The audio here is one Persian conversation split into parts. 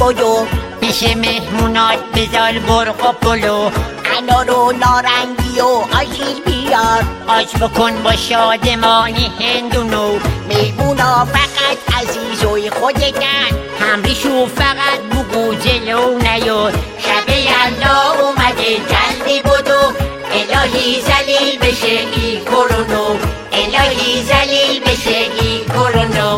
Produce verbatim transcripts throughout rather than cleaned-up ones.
بدو، پیش مهمونات بذار برق و پلو، انار و نارنگی و آجیل بیار، آج بکن با شادمانی هندونو. میمونا فقط عزیزوی خودتن، همریشو فقط بگو جلو نیاد. شب یلدا اومده جلدی بدو، الهی زلیل بشه ای کرونو، الهی زلیل بشه ای کرونو.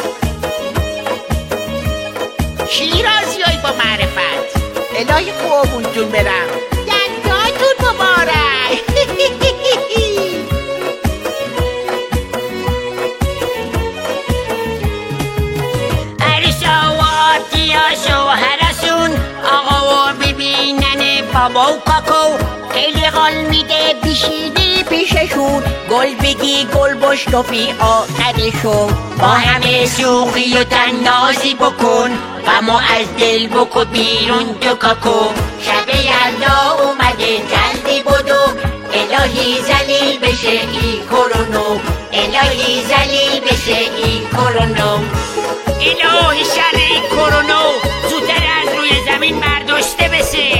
شیرازیای با معرفت، الهی قربونتون برم، یلداتون مبارک. عرشا و آتیاشا و هرسون، آقا و ببینن بابا و کاکو، خیلی حال میده بیشینی پیششون، گل بگی گل بشنفی آخرشون. با همه سوخی و تنازی بکن، غمو از دل بکن بیرون دو کاکو. شب یلدا اومده جلدی بدو، الهی زلیل بشه ای کرونو، الهی زلیل بشه ای کرونو. الهی شر این کرونو زودتر از روی زمین برداشته بشه.